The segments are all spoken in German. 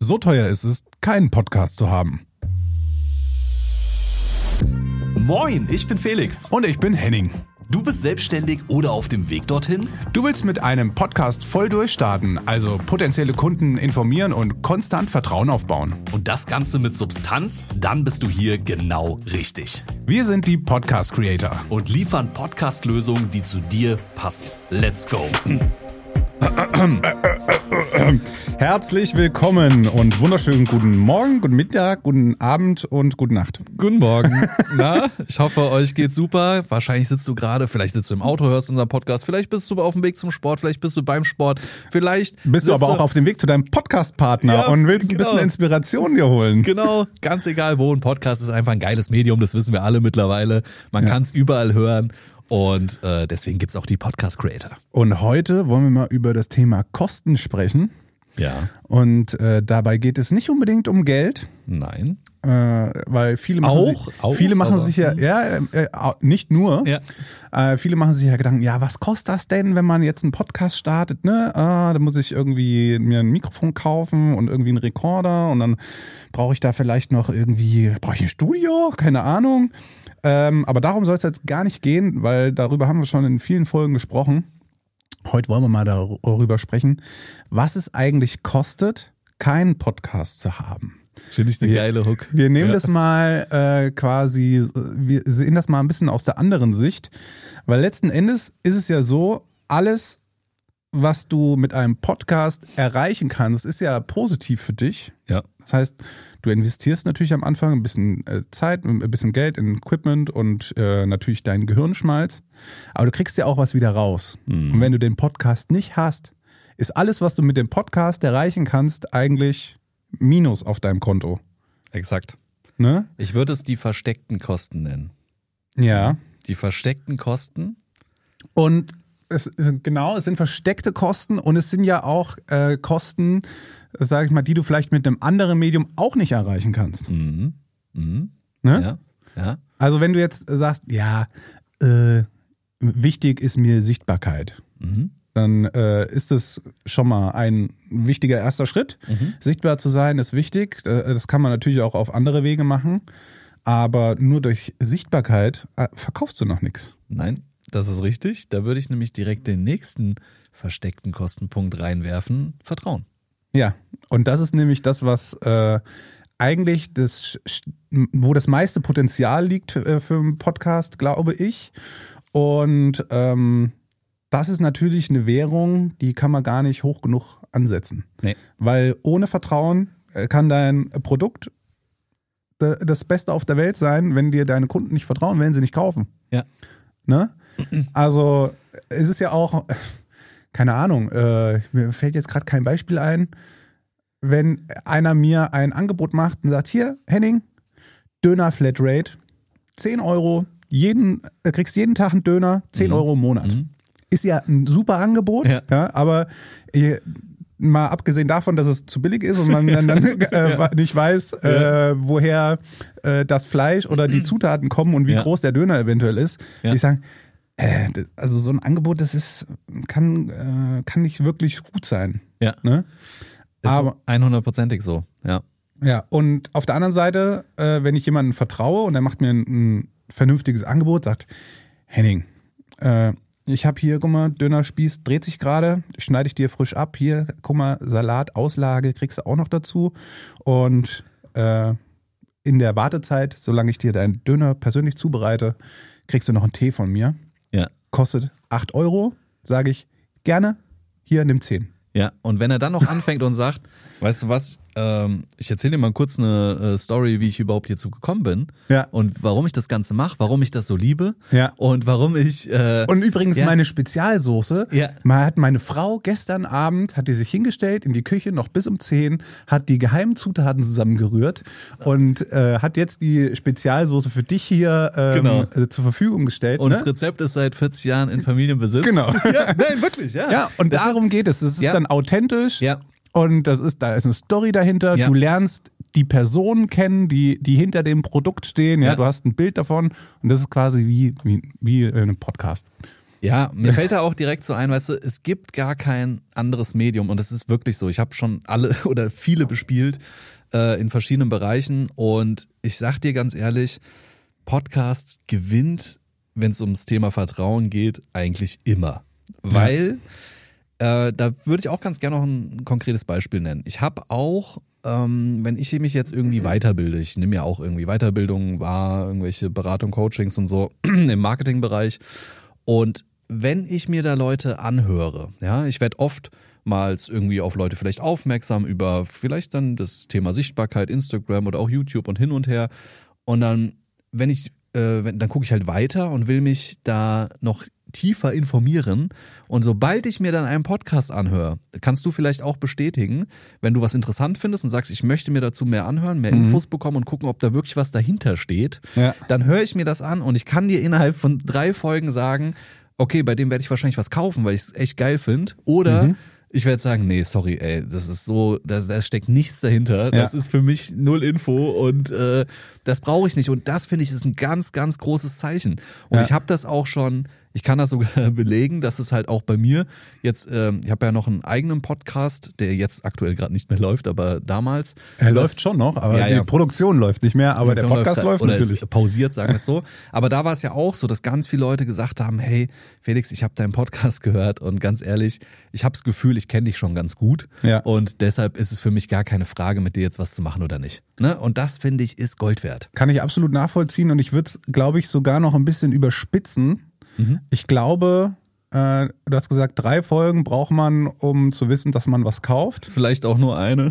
So teuer ist es, keinen Podcast zu haben. Moin, ich bin Felix. Und ich bin Henning. Du bist selbstständig oder auf dem Weg dorthin? Du willst mit einem Podcast voll durchstarten, also potenzielle Kunden informieren und konstant Vertrauen aufbauen. Und das Ganze mit Substanz? Dann bist du hier genau richtig. Wir sind die Podcast Creator und liefern Podcast-Lösungen, die zu dir passen. Let's go! Herzlich willkommen und wunderschönen guten Morgen, guten Mittag, guten Abend und gute Nacht. Guten Morgen. Na, ich hoffe, euch geht's super. Wahrscheinlich sitzt du gerade, vielleicht sitzt du im Auto, hörst unseren Podcast, vielleicht bist du auf dem Weg zum Sport, vielleicht bist du beim Sport, vielleicht bist du aber auch auf dem Weg zu deinem Podcast-Partner und willst ein bisschen Inspiration dir holen. Genau, ganz egal wo. Ein Podcast ist einfach ein geiles Medium, das wissen wir alle mittlerweile. Man kann es überall hören. Und deswegen gibt's auch die Podcast Creator. Und heute wollen wir mal über das Thema Kosten sprechen. Ja. Und dabei geht es nicht unbedingt um Geld. Nein. Weil viele machen sich nicht nur. Ja. Viele machen sich ja Gedanken, ja, was kostet das denn, wenn man jetzt einen Podcast startet, ne? Da muss ich irgendwie mir ein Mikrofon kaufen und irgendwie einen Rekorder und dann brauche ich da vielleicht noch brauche ich ein Studio? Keine Ahnung. Aber darum soll es jetzt gar nicht gehen, weil darüber haben wir schon in vielen Folgen gesprochen. Heute wollen wir mal darüber sprechen, was es eigentlich kostet, keinen Podcast zu haben. Finde ich eine geile Hook. Wir nehmen das mal wir sehen das mal ein bisschen aus der anderen Sicht, weil letzten Endes ist es ja so, alles, was du mit einem Podcast erreichen kannst, ist ja positiv für dich. Ja. Das heißt, du investierst natürlich am Anfang ein bisschen Zeit, ein bisschen Geld in Equipment und natürlich deinen Gehirnschmalz. Aber du kriegst ja auch was wieder raus. Mhm. Und wenn du den Podcast nicht hast, ist alles, was du mit dem Podcast erreichen kannst, eigentlich Minus auf deinem Konto. Exakt. Ne? Ich würde es die versteckten Kosten nennen. Ja. Die versteckten Kosten. Und es sind versteckte Kosten und es sind ja auch Kosten, sage ich mal, die du vielleicht mit einem anderen Medium auch nicht erreichen kannst. Mhm. Mhm. Ne? Ja. Also wenn du jetzt sagst, wichtig ist mir Sichtbarkeit, dann ist es schon mal ein wichtiger erster Schritt. Sichtbar zu sein ist wichtig. Das kann man natürlich auch auf andere Wege machen, aber nur durch Sichtbarkeit verkaufst du noch nichts. Nein. Das ist richtig. Da würde ich nämlich direkt den nächsten versteckten Kostenpunkt reinwerfen. Vertrauen. Ja, und das ist nämlich das, was eigentlich wo das meiste Potenzial liegt für einen Podcast, glaube ich. Und das ist natürlich eine Währung, die kann man gar nicht hoch genug ansetzen. Nee. Weil ohne Vertrauen kann dein Produkt das Beste auf der Welt sein. Wenn dir deine Kunden nicht vertrauen, werden sie nicht kaufen. Ja. Ne? Also es ist ja auch, keine Ahnung, mir fällt jetzt gerade kein Beispiel ein, wenn einer mir ein Angebot macht und sagt, hier Henning, Döner Flatrate, 10 Euro, kriegst jeden Tag einen Döner, 10 Euro im Monat. Ist ja ein super Angebot, ja, aber mal abgesehen davon, dass es zu billig ist und man dann nicht weiß, woher das Fleisch oder die Zutaten kommen und wie groß der Döner eventuell ist. Ja. Ich sage, also so ein Angebot, das kann nicht wirklich gut sein. Ja. Ne? Ist aber 100%ig so, ja. Ja, und auf der anderen Seite, wenn ich jemandem vertraue und er macht mir ein vernünftiges Angebot, sagt, Henning, ich habe hier, guck mal, Dönerspieß dreht sich gerade, schneide ich dir frisch ab. Hier, guck mal, Salat, Auslage kriegst du auch noch dazu. Und in der Wartezeit, solange ich dir deinen Döner persönlich zubereite, kriegst du noch einen Tee von mir. Ja. Kostet 8 Euro, sage ich, gerne, hier, nimm 10. Ja, und wenn er dann noch anfängt und sagt, weißt du was, ich erzähle dir mal kurz eine Story, wie ich überhaupt hierzu gekommen bin und warum ich das Ganze mache, warum ich das so liebe und warum ich... und übrigens meine Spezialsoße, hat meine Frau gestern Abend, hat die sich hingestellt in die Küche, noch bis um 10, hat die geheimen Zutaten zusammengerührt und hat jetzt die Spezialsoße für dich hier zur Verfügung gestellt. Und das Rezept ist seit 40 Jahren in Familienbesitz. Genau. Ja, nein, wirklich, ja. Ja, und darum geht es. Es ist dann authentisch. Ja. Und da ist eine Story dahinter. Ja. Du lernst die Personen kennen, die hinter dem Produkt stehen. Ja, du hast ein Bild davon und das ist quasi wie ein Podcast. Ja, mir fällt da auch direkt so ein, weißt du, es gibt gar kein anderes Medium und es ist wirklich so. Ich habe schon alle oder viele bespielt in verschiedenen Bereichen und ich sag dir ganz ehrlich, Podcast gewinnt, wenn es ums Thema Vertrauen geht, eigentlich immer. Weil, da würde ich auch ganz gerne noch ein konkretes Beispiel nennen. Ich habe auch, wenn ich mich jetzt irgendwie weiterbilde, ich nehme ja auch irgendwie Weiterbildungen wahr, irgendwelche Beratung, Coachings und so im Marketingbereich. Und wenn ich mir da Leute anhöre, ja, ich werde oftmals irgendwie auf Leute vielleicht aufmerksam über vielleicht dann das Thema Sichtbarkeit, Instagram oder auch YouTube und hin und her. Und dann, dann gucke ich halt weiter und will mich da noch tiefer informieren. Und sobald ich mir dann einen Podcast anhöre, kannst du vielleicht auch bestätigen, wenn du was interessant findest und sagst, ich möchte mir dazu mehr anhören, mehr Infos bekommen und gucken, ob da wirklich was dahinter steht, dann höre ich mir das an und ich kann dir innerhalb von 3 Folgen sagen, okay, bei dem werde ich wahrscheinlich was kaufen, weil ich es echt geil finde. Oder ich werde sagen, nee, sorry, ey, das ist so, da steckt nichts dahinter. Das ist für mich 0 Info und das brauche ich nicht. Und das, finde ich, ist ein ganz, ganz großes Zeichen. Und ich habe das auch schon, ich kann das sogar belegen, dass es halt auch bei mir jetzt, ich habe ja noch einen eigenen Podcast, der jetzt aktuell gerade nicht mehr läuft, aber damals. Er läuft schon noch, aber die Produktion läuft nicht mehr, aber der Podcast läuft natürlich. Ist pausiert, sagen wir es so. Aber da war es ja auch so, dass ganz viele Leute gesagt haben, hey Felix, ich habe deinen Podcast gehört und ganz ehrlich, ich habe das Gefühl, ich kenne dich schon ganz gut und deshalb ist es für mich gar keine Frage, mit dir jetzt was zu machen oder nicht. Ne? Und das, finde ich, ist Gold wert. Kann ich absolut nachvollziehen und ich würde es, glaube ich, sogar noch ein bisschen überspitzen. Ich glaube, du hast gesagt, 3 Folgen braucht man, um zu wissen, dass man was kauft. Vielleicht auch nur eine.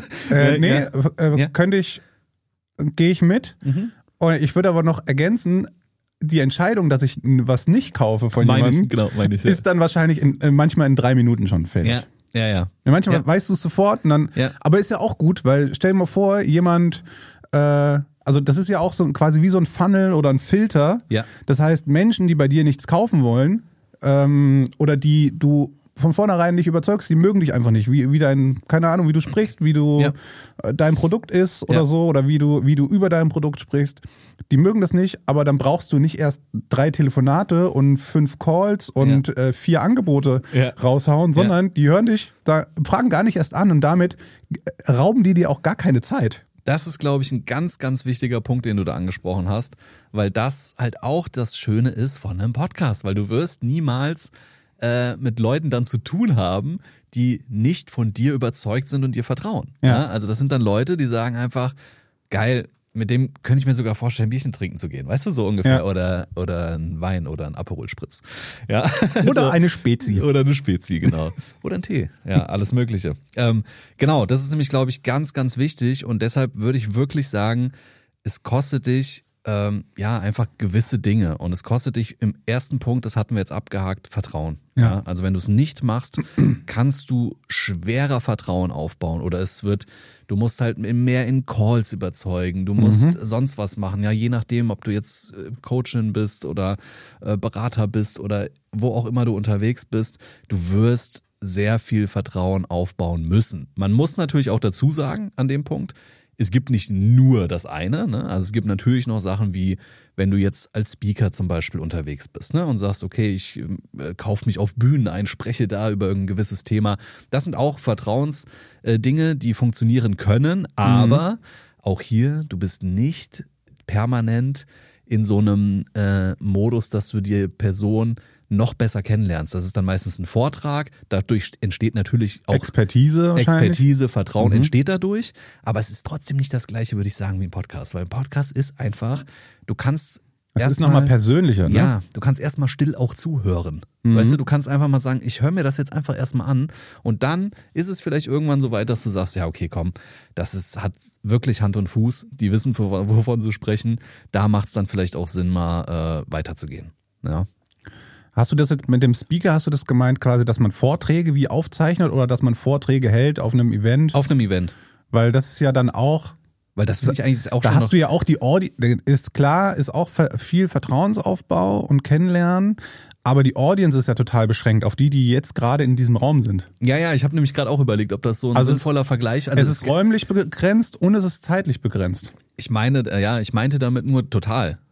Gehe ich mit. Und ich würde aber noch ergänzen, die Entscheidung, dass ich was nicht kaufe von jemandem, ist dann wahrscheinlich manchmal in 3 Minuten schon fällig. Ja. Manchmal weißt du es sofort, und dann, aber ist ja auch gut, weil stell dir mal vor, jemand also das ist ja auch so quasi wie so ein Funnel oder ein Filter. Ja. Das heißt, Menschen, die bei dir nichts kaufen wollen oder die du von vornherein nicht überzeugst, die mögen dich einfach nicht. Wie dein, keine Ahnung, wie du sprichst, wie du dein Produkt ist oder so, oder wie du über dein Produkt sprichst. Die mögen das nicht, aber dann brauchst du nicht erst 3 Telefonate und 5 Calls und 4 Angebote raushauen, sondern die hören dich, fragen gar nicht erst an und damit rauben die dir auch gar keine Zeit. Das ist, glaube ich, ein ganz, ganz wichtiger Punkt, den du da angesprochen hast, weil das halt auch das Schöne ist von einem Podcast, weil du wirst niemals mit Leuten dann zu tun haben, die nicht von dir überzeugt sind und dir vertrauen. Ja? Also das sind dann Leute, die sagen einfach, geil, mit dem könnte ich mir sogar vorstellen, ein Bierchen trinken zu gehen, weißt du, so ungefähr, oder ein Wein oder ein Aperol Spritz. Ja? Oder eine Spezi. Oder eine Spezi, genau. Oder ein Tee, ja, alles Mögliche. Genau, das ist nämlich, glaube ich, ganz, ganz wichtig und deshalb würde ich wirklich sagen, es kostet dich einfach gewisse Dinge und es kostet dich im ersten Punkt, das hatten wir jetzt abgehakt, Vertrauen. Ja? Also wenn du es nicht machst, kannst du schwerer Vertrauen aufbauen oder du musst halt mehr in Calls überzeugen, du musst sonst was machen, ja, je nachdem, ob du jetzt Coachin bist oder Berater bist oder wo auch immer du unterwegs bist, du wirst sehr viel Vertrauen aufbauen müssen. Man muss natürlich auch dazu sagen an dem Punkt, es gibt nicht nur das eine, ne? Also es gibt natürlich noch Sachen wie, wenn du jetzt als Speaker zum Beispiel unterwegs bist, ne? Und sagst, okay, ich kaufe mich auf Bühnen ein, spreche da über ein gewisses Thema. Das sind auch Vertrauensdinge, die funktionieren können, aber auch hier, du bist nicht permanent in so einem Modus, dass du die Person noch besser kennenlernst. Das ist dann meistens ein Vortrag. Dadurch entsteht natürlich auch Expertise, Vertrauen entsteht dadurch. Aber es ist trotzdem nicht das Gleiche, würde ich sagen, wie ein Podcast. Weil ein Podcast ist einfach, du kannst es ist nochmal persönlicher, ne? Ja, du kannst erstmal still auch zuhören. Weißt du kannst einfach mal sagen, ich höre mir das jetzt einfach erstmal an und dann ist es vielleicht irgendwann so weit, dass du sagst, ja okay, komm, hat wirklich Hand und Fuß, die wissen, wovon sie sprechen, da macht es dann vielleicht auch Sinn, mal weiterzugehen. Ja. Hast du das jetzt mit dem Speaker, hast du das gemeint quasi, dass man Vorträge wie aufzeichnet oder dass man Vorträge hält auf einem Event? Auf einem Event. Weil das ist ja dann auch... Weil das finde ich eigentlich auch da schon. Da hast du ja auch die Audience, ist klar, ist auch viel Vertrauensaufbau und Kennenlernen, aber die Audience ist ja total beschränkt auf die jetzt gerade in diesem Raum sind. Ja, ich habe nämlich gerade auch überlegt, ob das so ein sinnvoller Vergleich ist. Es ist räumlich begrenzt und es ist zeitlich begrenzt. Ich meinte damit nur total.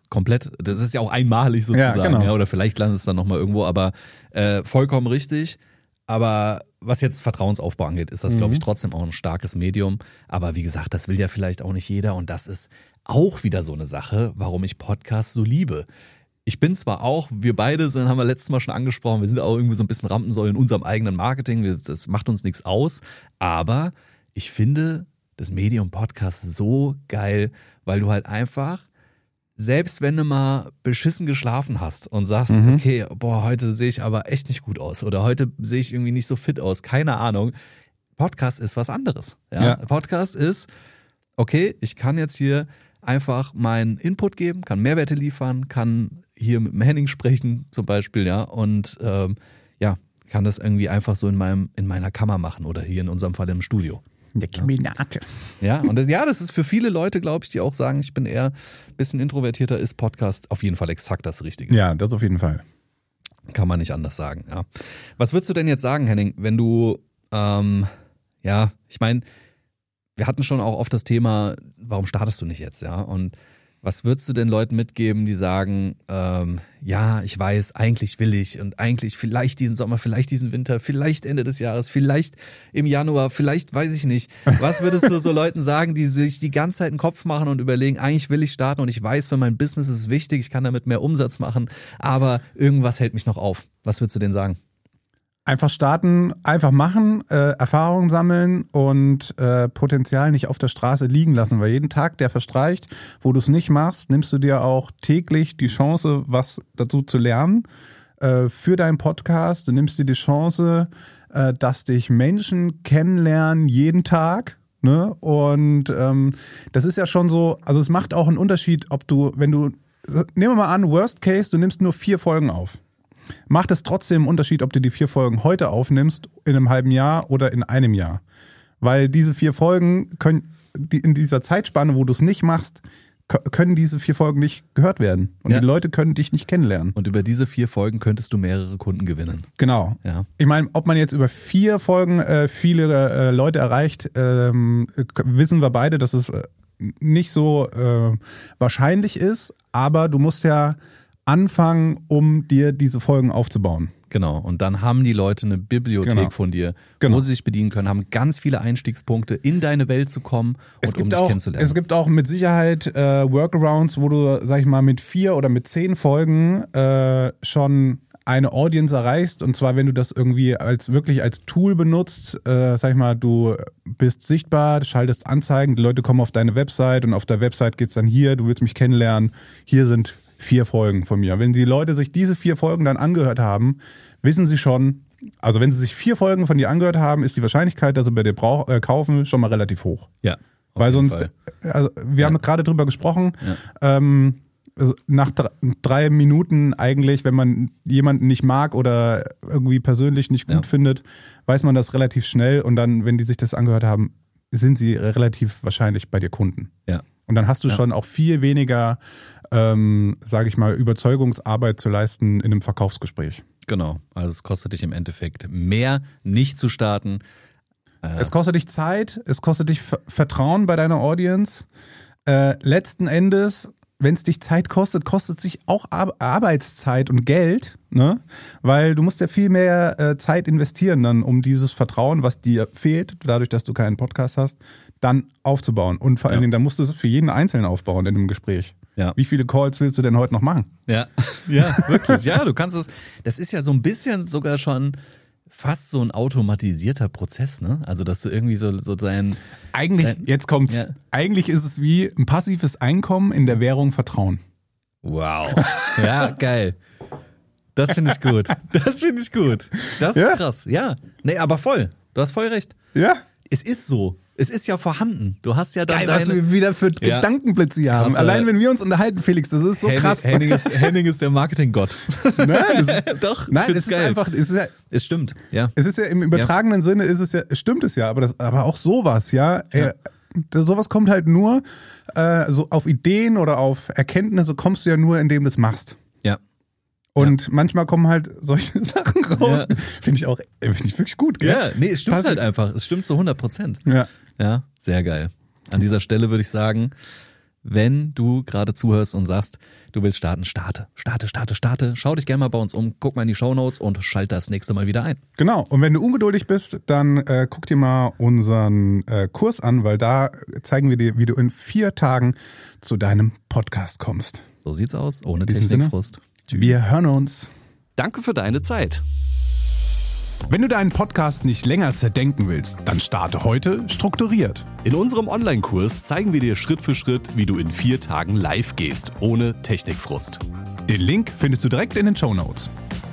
komplett, das ist ja auch einmalig sozusagen, Ja, genau. oder vielleicht landet es dann nochmal irgendwo, aber vollkommen richtig. Aber was jetzt Vertrauensaufbau angeht, ist das, glaube ich, trotzdem auch ein starkes Medium. Aber wie gesagt, das will ja vielleicht auch nicht jeder und das ist auch wieder so eine Sache, warum ich Podcasts so liebe. Ich bin zwar auch, wir beide haben wir letztes Mal schon angesprochen, wir sind auch irgendwie so ein bisschen Rampensäule in unserem eigenen Marketing, das macht uns nichts aus, aber ich finde das Medium Podcast so geil, weil du halt einfach, selbst wenn du mal beschissen geschlafen hast und sagst, okay, heute sehe ich aber echt nicht gut aus oder heute sehe ich irgendwie nicht so fit aus, keine Ahnung, Podcast ist was anderes. Ja? Podcast ist, okay, ich kann jetzt hier einfach meinen Input geben, kann Mehrwerte liefern, kann hier mit dem Henning sprechen zum Beispiel, ja, und kann das irgendwie einfach so in meiner Kammer machen oder hier in unserem Fall im Studio. Der Kriminate. Ja, und das ist für viele Leute, glaube ich, die auch sagen, ich bin eher ein bisschen introvertierter, ist Podcast auf jeden Fall exakt das Richtige. Ja, das auf jeden Fall. Kann man nicht anders sagen, ja. Was würdest du denn jetzt sagen, Henning, wenn du, ich meine, wir hatten schon auch oft das Thema, warum startest du nicht jetzt, ja? Und was würdest du den Leuten mitgeben, die sagen, ich weiß, eigentlich will ich und eigentlich vielleicht diesen Sommer, vielleicht diesen Winter, vielleicht Ende des Jahres, vielleicht im Januar, vielleicht weiß ich nicht. Was würdest du so Leuten sagen, die sich die ganze Zeit einen Kopf machen und überlegen, eigentlich will ich starten und ich weiß, für mein Business ist es wichtig, ich kann damit mehr Umsatz machen, aber irgendwas hält mich noch auf. Was würdest du denen sagen? Einfach starten, einfach machen, Erfahrungen sammeln und Potenzial nicht auf der Straße liegen lassen, weil jeden Tag, der verstreicht, wo du es nicht machst, nimmst du dir auch täglich die Chance, was dazu zu lernen für deinen Podcast. Du nimmst dir die Chance, dass dich Menschen kennenlernen jeden Tag. Ne? Und das ist ja schon so, also es macht auch einen Unterschied, nehmen wir mal an, Worst Case, du nimmst nur 4 Folgen auf. Macht es trotzdem einen Unterschied, ob du die 4 Folgen heute aufnimmst, in einem halben Jahr oder in einem Jahr. Weil diese 4 Folgen in dieser Zeitspanne, wo du es nicht machst, können diese 4 Folgen nicht gehört werden. Und die Leute können dich nicht kennenlernen. Und über diese 4 Folgen könntest du mehrere Kunden gewinnen. Genau. Ja. Ich meine, ob man jetzt über 4 Folgen viele Leute erreicht, wissen wir beide, dass es nicht so wahrscheinlich ist. Aber du musst ja anfangen, um dir diese Folgen aufzubauen. Genau, und dann haben die Leute eine Bibliothek von dir, wo sie sich bedienen können, haben ganz viele Einstiegspunkte, in deine Welt zu kommen und um dich kennenzulernen. Es gibt auch mit Sicherheit Workarounds, wo du, sag ich mal, mit 4 oder mit 10 Folgen schon eine Audience erreichst. Und zwar, wenn du das irgendwie wirklich als Tool benutzt, sag ich mal, du bist sichtbar, schaltest Anzeigen, die Leute kommen auf deine Website und auf der Website geht's dann hier, du willst mich kennenlernen, hier sind 4 Folgen von mir. Wenn die Leute sich diese 4 Folgen dann angehört haben, wissen sie schon, also wenn sie sich 4 Folgen von dir angehört haben, ist die Wahrscheinlichkeit, dass sie bei dir kaufen, schon mal relativ hoch. Ja. Weil sonst, also wir haben gerade drüber gesprochen, also nach 3 Minuten eigentlich, wenn man jemanden nicht mag oder irgendwie persönlich nicht gut findet, weiß man das relativ schnell und dann, wenn die sich das angehört haben, sind sie relativ wahrscheinlich bei dir Kunden. Ja. Und dann hast du schon auch viel weniger, sage ich mal, Überzeugungsarbeit zu leisten in einem Verkaufsgespräch. Genau, also es kostet dich im Endeffekt mehr, nicht zu starten. Es kostet dich Zeit, es kostet dich Vertrauen bei deiner Audience. Letzten Endes, wenn es dich Zeit kostet, kostet sich auch Arbeitszeit und Geld, ne? Weil du musst ja viel mehr Zeit investieren dann, um dieses Vertrauen, was dir fehlt, dadurch, dass du keinen Podcast hast, dann aufzubauen. Und vor allen Dingen, dann musst du es für jeden Einzelnen aufbauen in einem Gespräch. Ja. Wie viele Calls willst du denn heute noch machen? Ja, wirklich. Ja, du kannst es, das ist ja so ein bisschen sogar schon fast so ein automatisierter Prozess, ne? Also, dass du irgendwie so dein... Eigentlich, jetzt kommt's, eigentlich ist es wie ein passives Einkommen in der Währung Vertrauen. Wow. Ja, geil. Das finde ich gut. Das finde ich gut. Das ist krass. Ja. Nee, aber voll. Du hast voll recht. Ja. Es ist so. Es ist ja vorhanden. Du hast ja dann geil, was wir wieder für Gedankenblitze hier haben. Allein wenn wir uns unterhalten, Felix, das ist so krass. Henning ist der Marketinggott. Doch, nein, es ist geil. einfach, es stimmt, ja. Es ist ja im übertragenen Sinne, stimmt es ja, aber auch sowas, sowas kommt halt nur, so auf Ideen oder auf Erkenntnisse kommst du ja nur, indem du es machst. Ja. Und manchmal kommen halt solche Sachen raus. Ja. Finde ich wirklich gut, gell? Ja, nee, es stimmt halt einfach. Es stimmt zu 100%. Ja. Ja, sehr geil. An dieser Stelle würde ich sagen, Wenn du gerade zuhörst und sagst, du willst starten, starte. Schau dich gerne mal bei uns um, guck mal in die Shownotes und schalte das nächste Mal wieder ein. Genau, und wenn du ungeduldig bist, dann guck dir mal unseren Kurs an, weil da zeigen wir dir, wie du in 4 Tagen zu deinem Podcast kommst. So sieht's aus, ohne In diesem Technikfrust. Wir hören uns. Danke für deine Zeit. Wenn du deinen Podcast nicht länger zerdenken willst, dann starte heute strukturiert. In unserem Online-Kurs zeigen wir dir Schritt für Schritt, wie du in 4 Tagen live gehst, ohne Technikfrust. Den Link findest du direkt in den Shownotes.